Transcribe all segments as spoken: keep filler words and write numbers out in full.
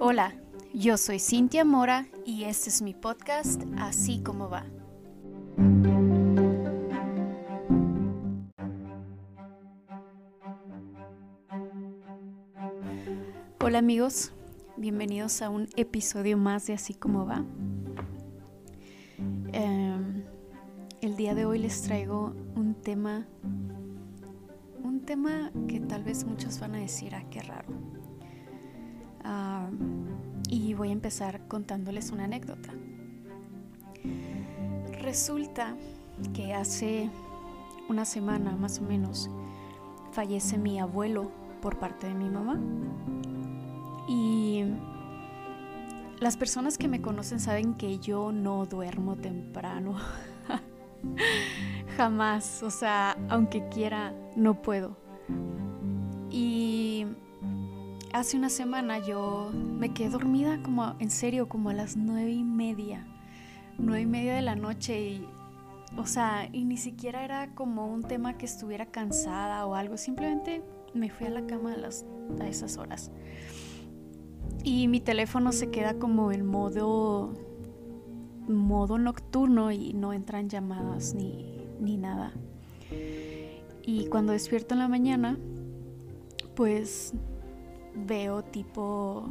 Hola, yo soy Cintia Mora y este es mi podcast Así Como Va. Hola amigos, bienvenidos a un episodio más de Así Como Va. Eh, el día de hoy les traigo un tema, un tema que tal vez muchos van a decir, ah, qué raro. Uh, y voy a empezar contándoles una anécdota. Resulta que hace una semana más o menos fallece mi abuelo por parte de mi mamá. Y las personas que me conocen saben que yo no duermo temprano. Jamás, o sea, aunque quiera, no puedo. Y hace una semana yo me quedé dormida como, en serio, como a las nueve y media. Nueve y media de la noche y, o sea, y ni siquiera era como un tema que estuviera cansada o algo. Simplemente me fui a la cama a, las, a esas horas. Y mi teléfono se queda como en modo, modo nocturno y no entran llamadas ni, ni nada. Y cuando despierto en la mañana, pues veo tipo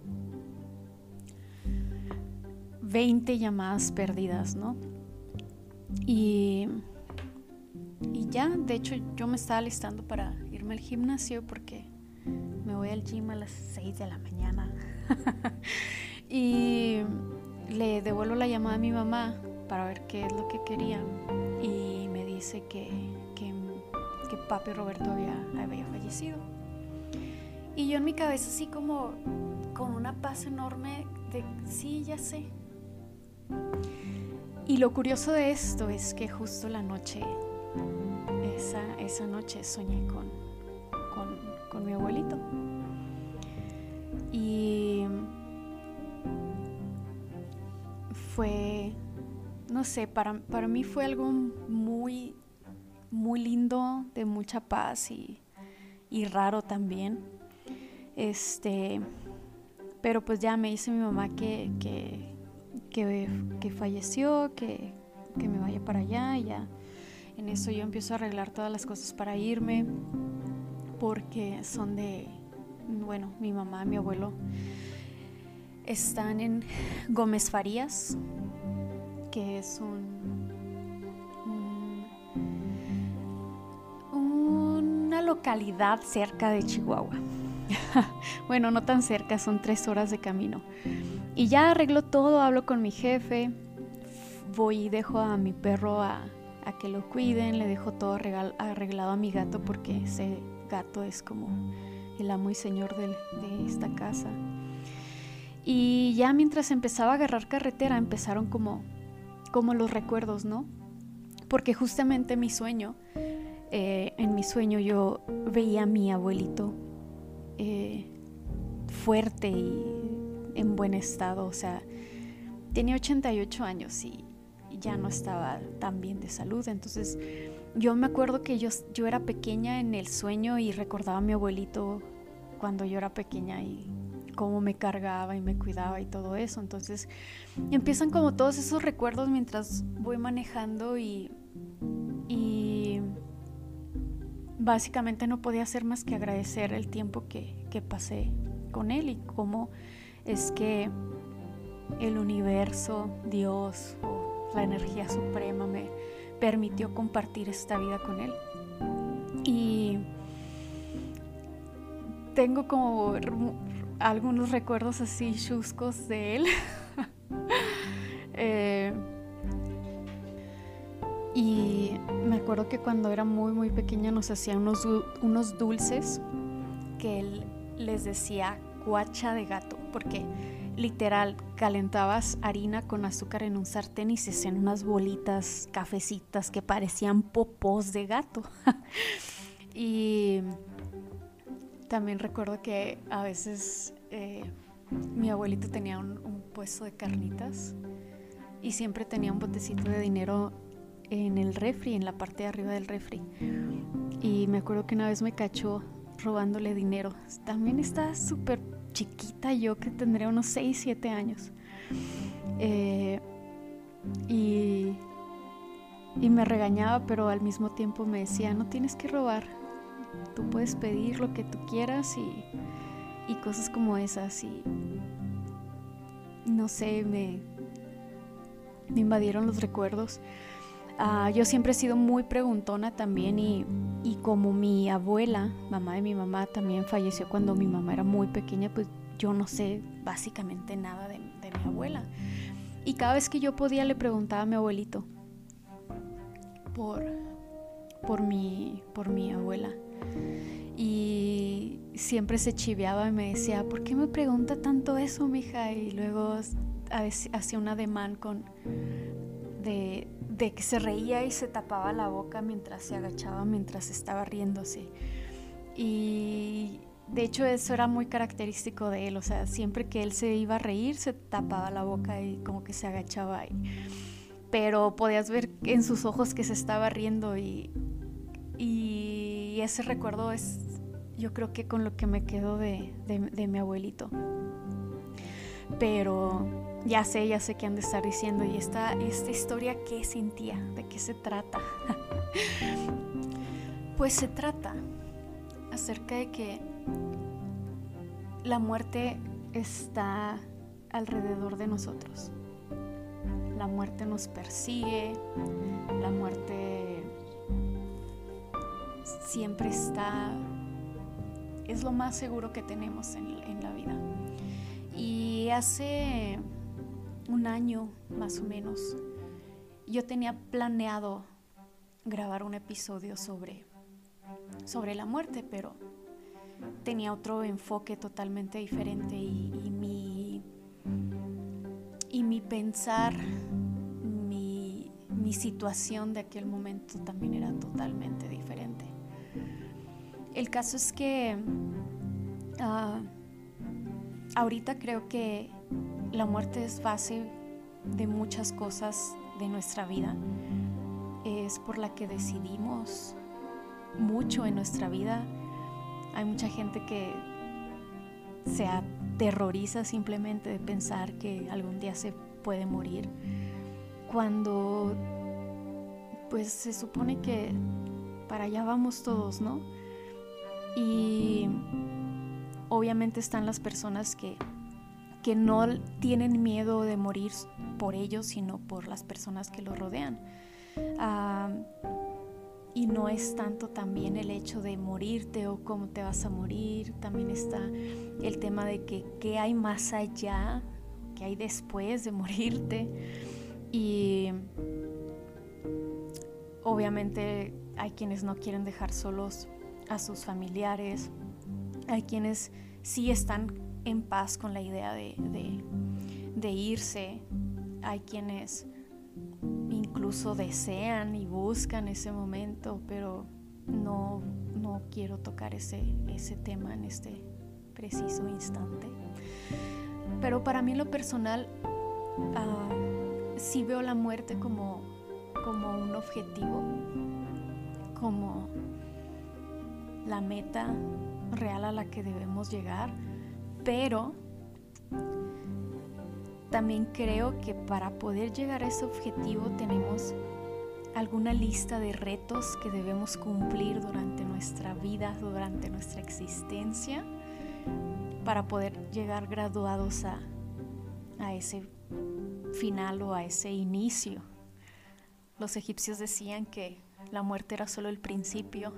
veinte llamadas perdidas, ¿no? Y, y ya, de hecho, yo me estaba listando para irme al gimnasio porque me voy al gym a las seis de la mañana. Y le devuelvo la llamada a mi mamá para ver qué es lo que quería. Y me dice que, que, que papi Roberto había, había fallecido. Y yo en mi cabeza así como con una paz enorme de sí, ya sé. Y lo curioso de esto es que justo la noche, esa, esa noche soñé con, con, con mi abuelito. Y fue, no sé, para, para mí fue algo muy, muy lindo, de mucha paz y, y raro también. Este, pero pues ya me dice mi mamá que, que, que, que falleció, que, que me vaya para allá y ya. En eso yo empiezo a arreglar todas las cosas para irme porque son de, bueno, mi mamá, mi abuelo están en Gómez Farías, que es un, un una localidad cerca de Chihuahua. Bueno, no tan cerca, son tres horas de camino. Y ya arreglo todo, hablo con mi jefe, voy y dejo a mi perro a, a que lo cuiden, le dejo todo arreglado, arreglado a mi gato porque ese gato es como el amo y señor de, de esta casa. Y ya mientras empezaba a agarrar carretera empezaron como, como los recuerdos, ¿no? Porque justamente mi sueño, eh, en mi sueño yo veía a mi abuelito eh, fuerte y en buen estado, o sea, tenía ochenta y ocho años y ya no estaba tan bien de salud. Entonces yo me acuerdo que yo, yo era pequeña en el sueño y recordaba a mi abuelito cuando yo era pequeña y cómo me cargaba y me cuidaba y todo eso. Entonces empiezan como todos esos recuerdos mientras voy manejando y, y básicamente no podía hacer más que agradecer el tiempo que, que pasé con él y cómo es que el universo, Dios o la energía suprema me permitió compartir esta vida con él. Y tengo como algunos recuerdos así chuscos de él. eh, y me acuerdo que cuando era muy muy pequeña nos hacía unos, unos dulces que él les decía cuacha de gato, porque literal calentabas harina con azúcar en un sartén y se hacían unas bolitas cafecitas que parecían popós de gato. Y también recuerdo que a veces eh, mi abuelito tenía un, un puesto de carnitas y siempre tenía un botecito de dinero en el refri, en la parte de arriba del refri. Y me acuerdo que una vez me cachó robándole dinero. También está súper chiquita, yo que tendría unos seis, siete años. Eh, y, y me regañaba, pero al mismo tiempo me decía, no tienes que robar, tú puedes pedir lo que tú quieras y, y cosas como esas. Y no sé, me, me invadieron los recuerdos. Uh, yo siempre he sido muy preguntona también y, y como mi abuela, mamá de mi mamá, también falleció cuando mi mamá era muy pequeña, pues yo no sé básicamente nada de, de mi abuela. Y cada vez que yo podía le preguntaba a mi abuelito por, por, mi, por mi abuela. Y siempre se chiveaba y me decía, ¿por qué me pregunta tanto eso, mija? Y luego hacía un ademán con... de... de que se reía y se tapaba la boca mientras se agachaba, mientras estaba riéndose. Y de hecho eso era muy característico de él, o sea, siempre que él se iba a reír se tapaba la boca y como que se agachaba. Y, pero podías ver en sus ojos que se estaba riendo y, y ese recuerdo es, yo creo que con lo que me quedo de, de, de mi abuelito. Pero ya sé, ya sé qué han de estar diciendo. ¿Y esta, esta historia qué sentía? ¿De qué se trata? Pues se trata acerca de que la muerte está alrededor de nosotros. La muerte nos persigue, la muerte siempre está, es lo más seguro que tenemos en, en la vida. Y hace un año más o menos yo tenía planeado grabar un episodio sobre, sobre la muerte, pero tenía otro enfoque totalmente diferente y, y, mi, y mi pensar, mi, mi situación de aquel momento también era totalmente diferente. El caso es que uh, ahorita creo que la muerte es base de muchas cosas de nuestra vida. Es por la que decidimos mucho en nuestra vida. Hay mucha gente que se aterroriza simplemente de pensar que algún día se puede morir, cuando pues se supone que para allá vamos todos, ¿no? Y obviamente están las personas que, que no tienen miedo de morir por ellos, sino por las personas que los rodean. Uh, y no es tanto también el hecho de morirte o cómo te vas a morir, también está el tema de que qué hay más allá, qué hay después de morirte. Y obviamente hay quienes no quieren dejar solos a sus familiares, hay quienes sí están en paz con la idea de, de, de irse, hay quienes incluso desean y buscan ese momento, pero no, no quiero tocar ese, ese tema en este preciso instante. Pero para mí en lo personal, uh, sí veo la muerte como, como un objetivo, como la meta real a la que debemos llegar, pero también creo que para poder llegar a ese objetivo tenemos alguna lista de retos que debemos cumplir durante nuestra vida, durante nuestra existencia, para poder llegar graduados a, a ese final o a ese inicio. Los egipcios decían que la muerte era solo el principio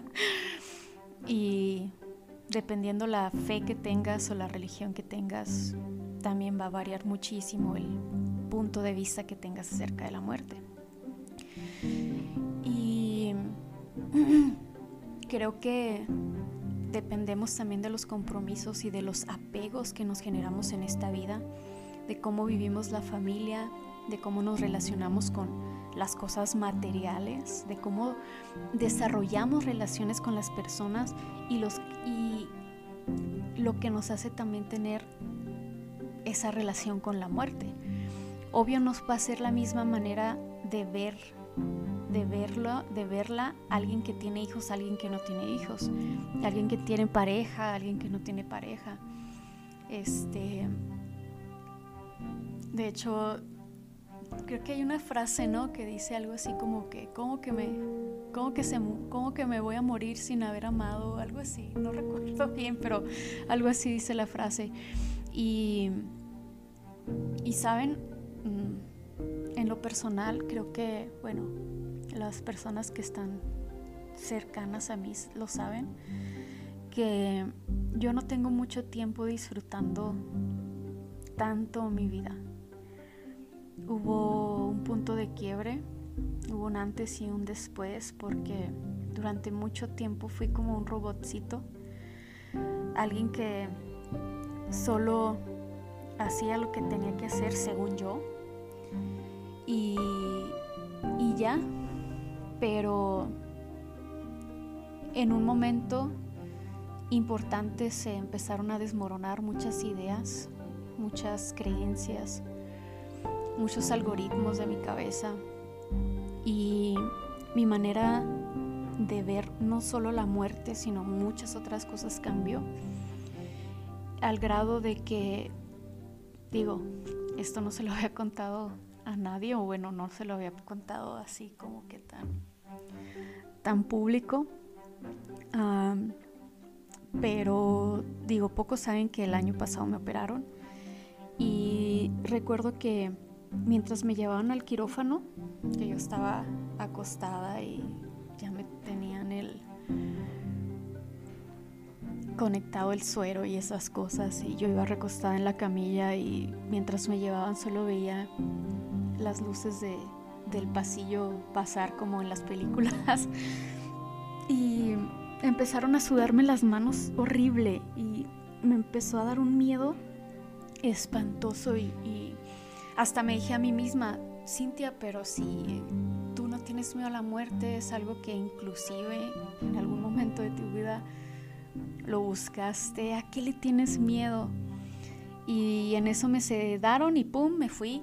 y dependiendo la fe que tengas o la religión que tengas, también va a variar muchísimo el punto de vista que tengas acerca de la muerte. Y creo que dependemos también de los compromisos y de los apegos que nos generamos en esta vida, de cómo vivimos la familia, de cómo nos relacionamos con las cosas materiales, de cómo desarrollamos relaciones con las personas y, los, y lo que nos hace también tener esa relación con la muerte. Obvio nos va a ser la misma manera de ver, de verlo, de verla alguien que tiene hijos, alguien que no tiene hijos, alguien que tiene pareja, alguien que no tiene pareja. Este, de hecho, creo que hay una frase, ¿no? Que dice algo así como que, ¿cómo que me, cómo que se, cómo que me voy a morir sin haber amado? Algo así, no recuerdo bien, pero algo así dice la frase. Y, y saben, en lo personal, creo que, bueno, las personas que están cercanas a mí lo saben, que yo no tengo mucho tiempo disfrutando tanto mi vida. Hubo un punto de quiebre, hubo un antes y un después, porque durante mucho tiempo fui como un robotcito, alguien que solo hacía lo que tenía que hacer según yo y, y ya, pero en un momento importante se empezaron a desmoronar muchas ideas, muchas creencias, muchos algoritmos de mi cabeza, y mi manera de ver no solo la muerte, sino muchas otras cosas cambió, al grado de que, digo, esto no se lo había contado a nadie, o bueno, no se lo había contado así como que tan, tan público, um, pero digo, pocos saben que el año pasado me operaron, y recuerdo que mientras me llevaban al quirófano, que yo estaba acostada y ya me tenían el conectado el suero y esas cosas, y yo iba recostada en la camilla, y mientras me llevaban solo veía las luces de, del pasillo pasar como en las películas, y empezaron a sudarme las manos horrible, y me empezó a dar un miedo espantoso, y, y hasta me dije a mí misma, Cintia, pero si tú no tienes miedo a la muerte, es algo que inclusive en algún momento de tu vida lo buscaste, ¿a qué le tienes miedo? Y en eso me sedaron y pum, me fui.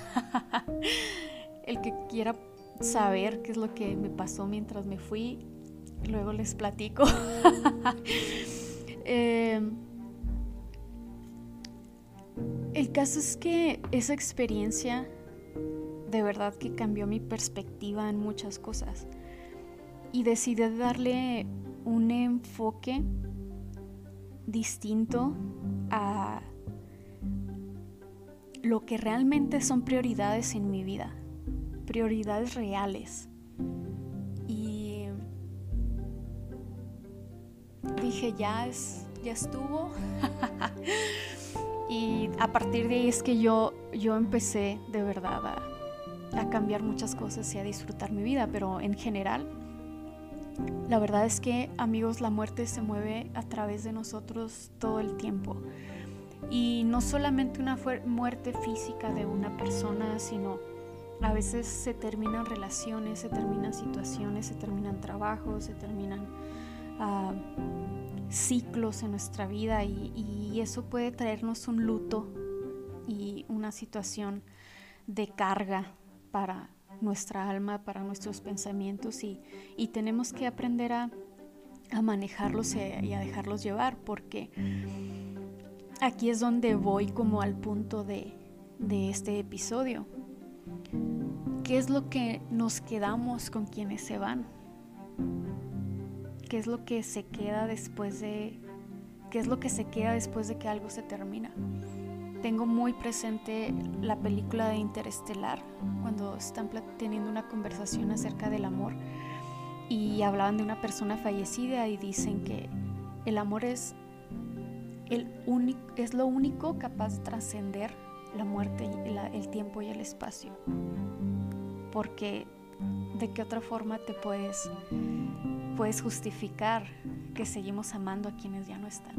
El que quiera saber qué es lo que me pasó mientras me fui, luego les platico. eh, el caso es que esa experiencia de verdad que cambió mi perspectiva en muchas cosas, y decidí darle un enfoque distinto a lo que realmente son prioridades en mi vida, prioridades reales. Y dije, ya es, ya estuvo. Y a partir de ahí es que yo, yo empecé de verdad a, a cambiar muchas cosas y a disfrutar mi vida, pero en general, la verdad es que, amigos, la muerte se mueve a través de nosotros todo el tiempo. Y no solamente una fu- muerte física de una persona, sino a veces se terminan relaciones, se terminan situaciones, se terminan trabajos, se terminan uh, ciclos en nuestra vida, y, y eso puede traernos un luto y una situación de carga para nuestra alma, para nuestros pensamientos, y, y tenemos que aprender a, a manejarlos y a, y a dejarlos llevar, porque aquí es donde voy como al punto de, de este episodio. ¿Qué es lo que nos quedamos con quienes se van? ¿Qué es lo que se queda después de, qué es lo que se queda después de que algo se termina? Tengo muy presente la película de Interestelar, cuando están teniendo una conversación acerca del amor y hablaban de una persona fallecida, y dicen que el amor es, el único, es lo único capaz de trascender la muerte, y la, el tiempo y el espacio. Porque ¿de qué otra forma te puedes, puedes justificar que seguimos amando a quienes ya no están?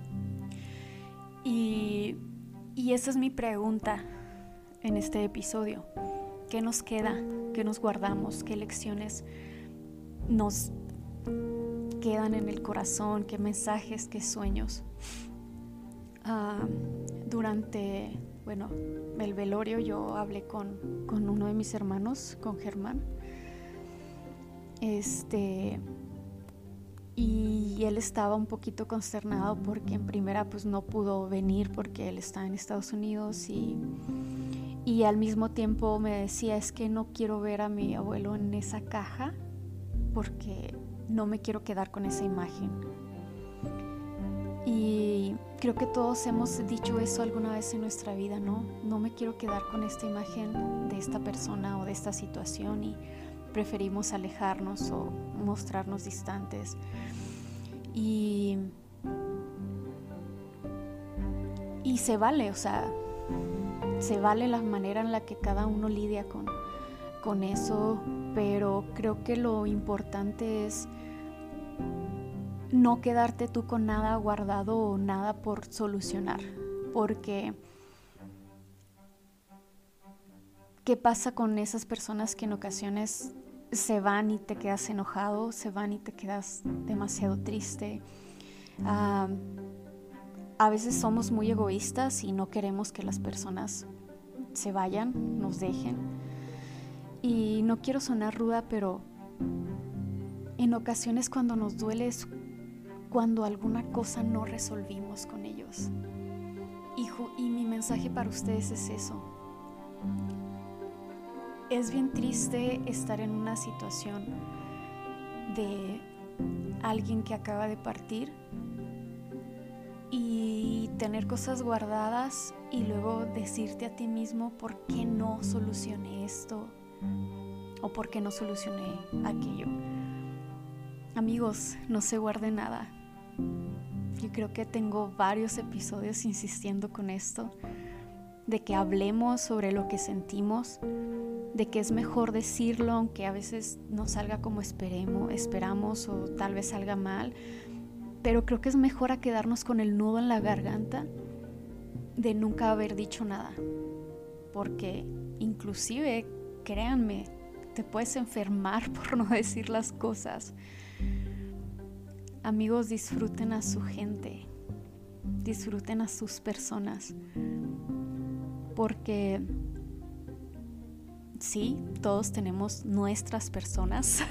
Y Y esa es mi pregunta en este episodio. ¿Qué nos queda? ¿Qué nos guardamos? ¿Qué lecciones nos quedan en el corazón? ¿Qué mensajes? ¿Qué sueños? Uh, durante, bueno, el velorio yo hablé con, con uno de mis hermanos, con Germán. Este... y él estaba un poquito consternado porque en primera pues no pudo venir porque él está en Estados Unidos y, y al mismo tiempo me decía, es que no quiero ver a mi abuelo en esa caja porque no me quiero quedar con esa imagen. Y creo que todos hemos dicho eso alguna vez en nuestra vida, ¿no? No me quiero quedar con esta imagen de esta persona o de esta situación y preferimos alejarnos o mostrarnos distantes. Y, y se vale, o sea, se vale la manera en la que cada uno lidia con, con eso, pero creo que lo importante es no quedarte tú con nada guardado o nada por solucionar, porque ¿qué pasa con esas personas que en ocasiones se van y te quedas enojado, se van y te quedas demasiado triste? Uh, a veces somos muy egoístas y no queremos que las personas se vayan, nos dejen. Y no quiero sonar ruda, pero en ocasiones cuando nos duele es cuando alguna cosa no resolvimos con ellos. Y, y mi mensaje para ustedes es eso. Es bien triste estar en una situación de alguien que acaba de partir y tener cosas guardadas y luego decirte a ti mismo por qué no solucioné esto o por qué no solucioné aquello. Amigos, no se guarde nada. Yo creo que tengo varios episodios insistiendo con esto, de que hablemos sobre lo que sentimos, de que es mejor decirlo aunque a veces no salga como esperemos, esperamos o tal vez salga mal, pero creo que es mejor a quedarnos con el nudo en la garganta de nunca haber dicho nada, porque inclusive, créanme, te puedes enfermar por no decir las cosas. Amigos, disfruten a su gente, disfruten a sus personas, porque sí, todos tenemos nuestras personas,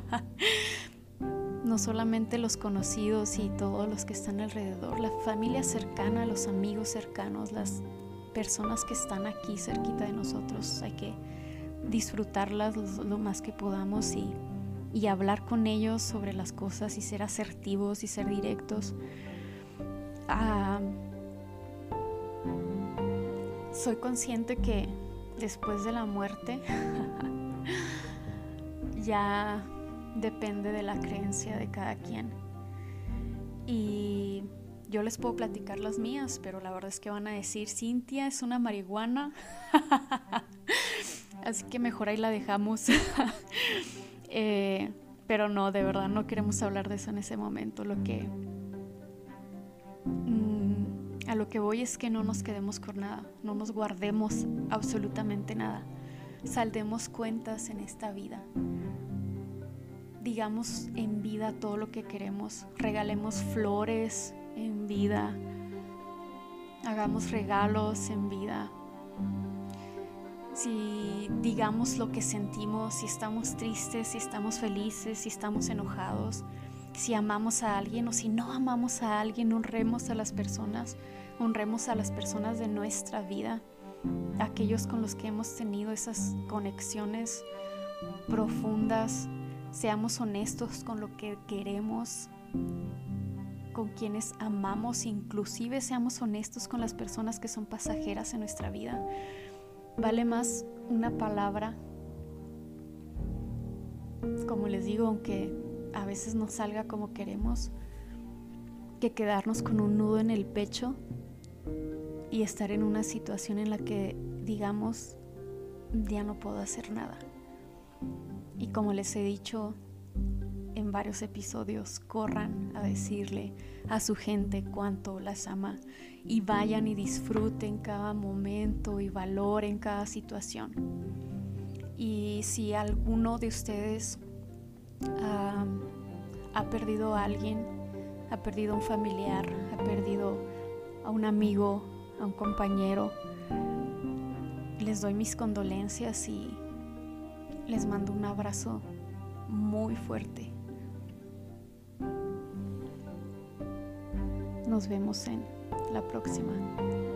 no solamente los conocidos y todos los que están alrededor, la familia cercana, los amigos cercanos, las personas que están aquí cerquita de nosotros, hay que disfrutarlas lo, lo más que podamos y y hablar con ellos sobre las cosas y ser asertivos y ser directos. Uh, soy consciente que después de la muerte ya depende de la creencia de cada quien. Y yo les puedo platicar las mías, pero la verdad es que van a decir, Cintia es una marihuana. Así que mejor ahí la dejamos. Eh, pero no, de verdad no queremos hablar de eso en ese momento. Lo que mm, a lo que voy es que no nos quedemos con nada, no nos guardemos absolutamente nada, saldemos cuentas en esta vida, digamos en vida todo lo que queremos, regalemos flores en vida, hagamos regalos en vida. Si digamos lo que sentimos, si estamos tristes, si estamos felices, si estamos enojados, si amamos a alguien o si no amamos a alguien, honremos a las personas, honremos a las personas de nuestra vida, aquellos con los que hemos tenido esas conexiones profundas, seamos honestos con lo que queremos, con quienes amamos, inclusive seamos honestos con las personas que son pasajeras en nuestra vida. Vale más una palabra, como les digo, aunque a veces no salga como queremos, que quedarnos con un nudo en el pecho y estar en una situación en la que digamos, ya no puedo hacer nada. Y como les he dicho en varios episodios, corran a decirle a su gente cuánto las ama y vayan y disfruten cada momento y valoren cada situación. Y si alguno de ustedes uh, ha perdido a alguien, ha perdido a un familiar, ha perdido a un amigo, a un compañero, les doy mis condolencias y les mando un abrazo muy fuerte. Nos vemos en la próxima.